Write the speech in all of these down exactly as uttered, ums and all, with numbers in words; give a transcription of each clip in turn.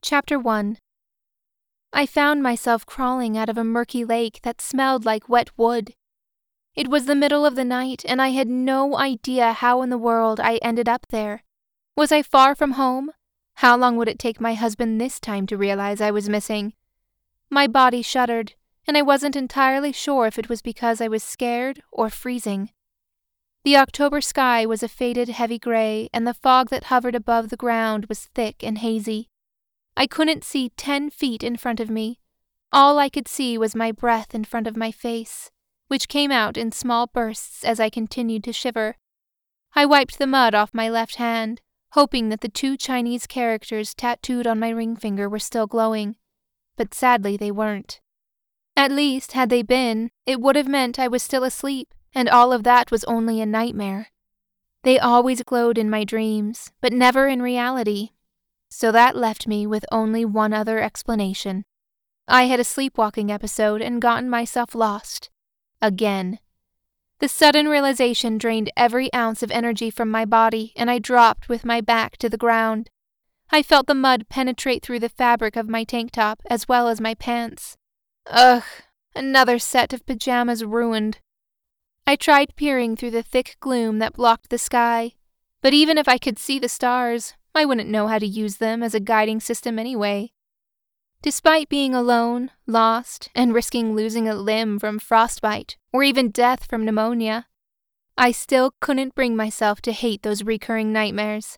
Chapter one. I found myself crawling out of a murky lake that smelled like wet wood. It was the middle of the night, and I had no idea how in the world I ended up there. Was I far from home? How long would it take my husband this time to realize I was missing? My body shuddered, and I wasn't entirely sure if it was because I was scared or freezing. The October sky was a faded heavy gray, and the fog that hovered above the ground was thick and hazy. I couldn't see ten feet in front of me. All I could see was my breath in front of my face, which came out in small bursts as I continued to shiver. I wiped the mud off my left hand, hoping that the two Chinese characters tattooed on my ring finger were still glowing, but sadly they weren't. At least, had they been, it would have meant I was still asleep, and all of that was only a nightmare. They always glowed in my dreams, but never in reality. So that left me with only one other explanation. I had a sleepwalking episode and gotten myself lost. Again. The sudden realization drained every ounce of energy from my body, and I dropped with my back to the ground. I felt the mud penetrate through the fabric of my tank top as well as my pants. Ugh, another set of pajamas ruined. I tried peering through the thick gloom that blocked the sky, but even if I could see the stars, I wouldn't know how to use them as a guiding system anyway. Despite being alone, lost, and risking losing a limb from frostbite, or even death from pneumonia, I still couldn't bring myself to hate those recurring nightmares.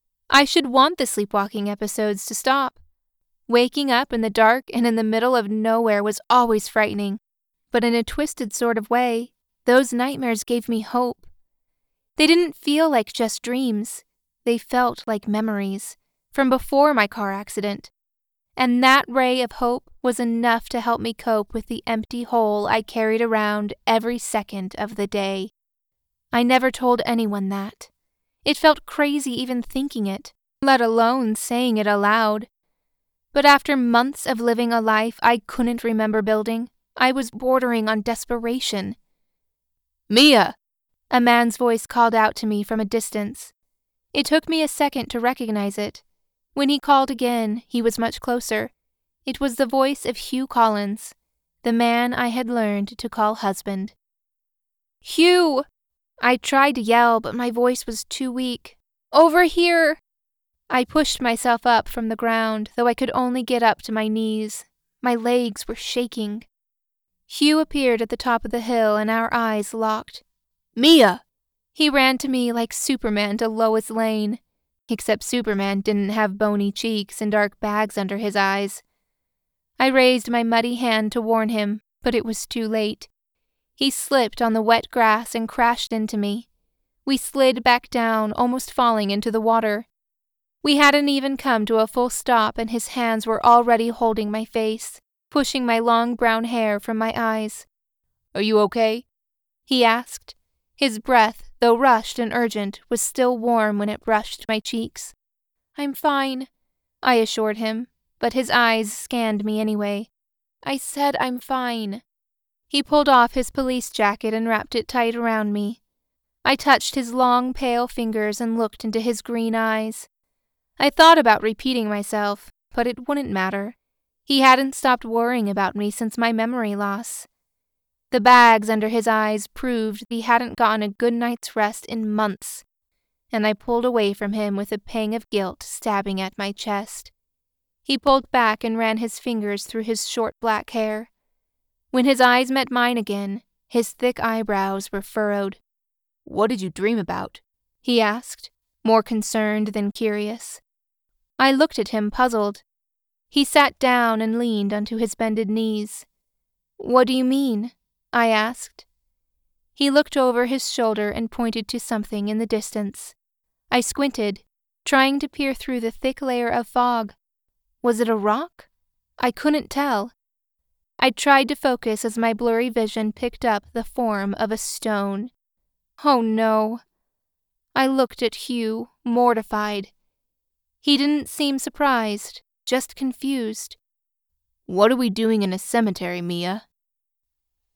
I should want the sleepwalking episodes to stop. Waking up in the dark and in the middle of nowhere was always frightening, but in a twisted sort of way, those nightmares gave me hope. They didn't feel like just dreams. They felt like memories from before my car accident, and that ray of hope was enough to help me cope with the empty hole I carried around every second of the day. I never told anyone that. It felt crazy even thinking it, let alone saying it aloud. But after months of living a life I couldn't remember building, I was bordering on desperation. "Mia!" A man's voice called out to me from a distance. It took me a second to recognize it. When he called again, he was much closer. It was the voice of Hugh Collins, the man I had learned to call husband. "Hugh!" I tried to yell, but my voice was too weak. "Over here!" I pushed myself up from the ground, though I could only get up to my knees. My legs were shaking. Hugh appeared at the top of the hill, and our eyes locked. "Mia!" He ran to me like Superman to Lois Lane, except Superman didn't have bony cheeks and dark bags under his eyes. I raised my muddy hand to warn him, but it was too late. He slipped on the wet grass and crashed into me. We slid back down, almost falling into the water. We hadn't even come to a full stop, and his hands were already holding my face, pushing my long brown hair from my eyes. "Are you okay?" he asked. His breath, though rushed and urgent, was still warm when it brushed my cheeks. "I'm fine," I assured him, but his eyes scanned me anyway. "I said I'm fine." He pulled off his police jacket and wrapped it tight around me. I touched his long, pale fingers and looked into his green eyes. I thought about repeating myself, but it wouldn't matter. He hadn't stopped worrying about me since my memory loss. The bags under his eyes proved he hadn't gotten a good night's rest in months, and I pulled away from him with a pang of guilt stabbing at my chest. He pulled back and ran his fingers through his short black hair. When his eyes met mine again, his thick eyebrows were furrowed. "What did you dream about?" he asked, more concerned than curious. I looked at him puzzled. He sat down and leaned onto his bended knees. "What do you mean?" I asked. He looked over his shoulder and pointed to something in the distance. I squinted, trying to peer through the thick layer of fog. Was it a rock? I couldn't tell. I tried to focus as my blurry vision picked up the form of a stone. Oh no. I looked at Hugh, mortified. He didn't seem surprised, just confused. "What are we doing in a cemetery, Mia?"